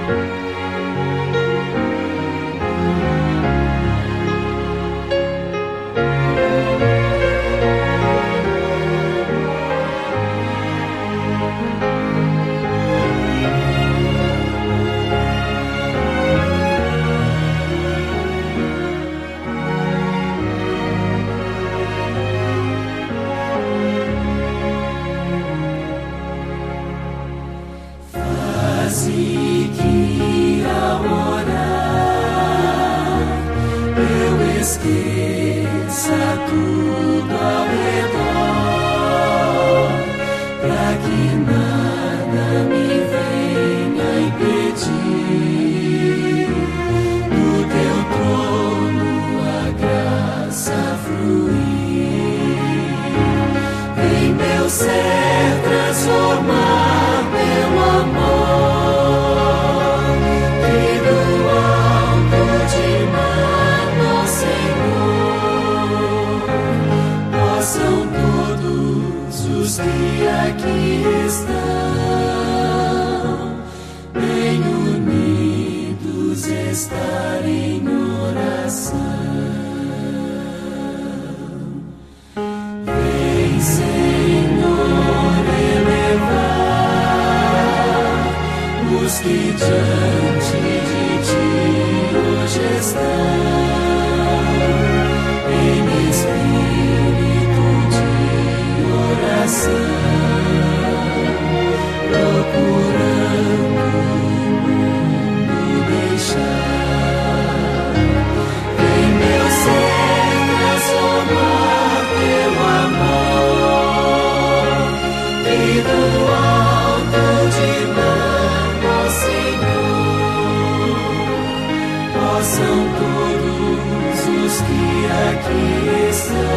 Faze que ao orar eu esqueça tudo ao redor, pra que nada me venha impedir do teu trono a graça fluir. Em meu ser transformar pelo amor que do alto te manda, ó Senhor. Possam todos os que aqui estão bem unidos estar em oração. Vem, Senhor, elevar os que diante de ti hoje estão em espírito de oração, procurando o mundo deixar. Vem, meu ser, transformar pelo amor e do alto de manda, ó Senhor. Possam todos os que aqui estão